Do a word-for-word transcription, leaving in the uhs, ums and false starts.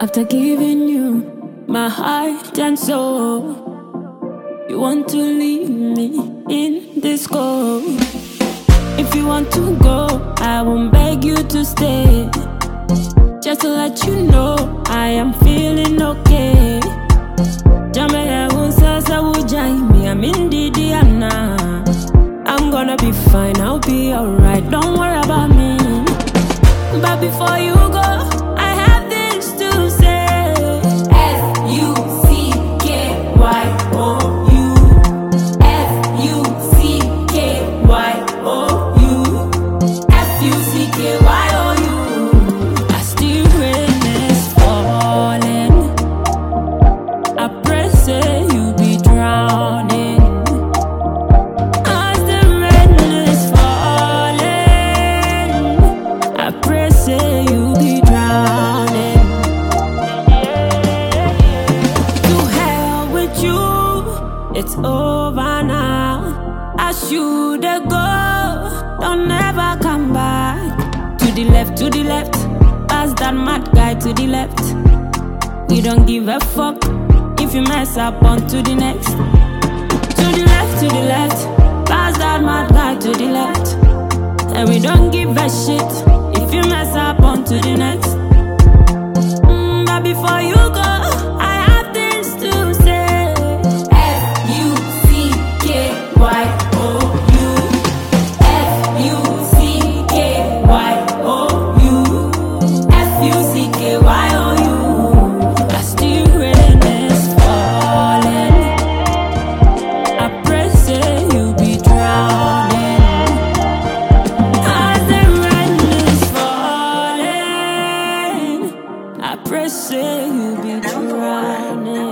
After giving you my heart and soul, you want to leave me in this cold. If you want to go, I won't beg you to stay. Just to let you know, I am feeling okay. Jamaya unsasa wujai me, I'm in the Diana. I'm gonna be fine, I'll be alright, don't worry about me. But before you go, I have things to say. F U C K Y O U. F U C K Y O U. F U C K Y O U. As the rain is falling, I pray say you be drowning. As the rain is falling, I pray say you be drowning. To hell with you, it's over now. I should go, don't ever come back. To the left, to the left, pass that mad guy to the left. We don't give a fuck if you mess up on to the next. To the left, to the left, pass that mad guy to the left. And we don't give a shit if you mess up on to the next. Mm, but before you go, I have things to say. F U C K Y O U. F U C K Y O U. F U C K Y O U. As the rain is falling, I pray say you be drowning. As the rain is falling, I pray say you be drowning.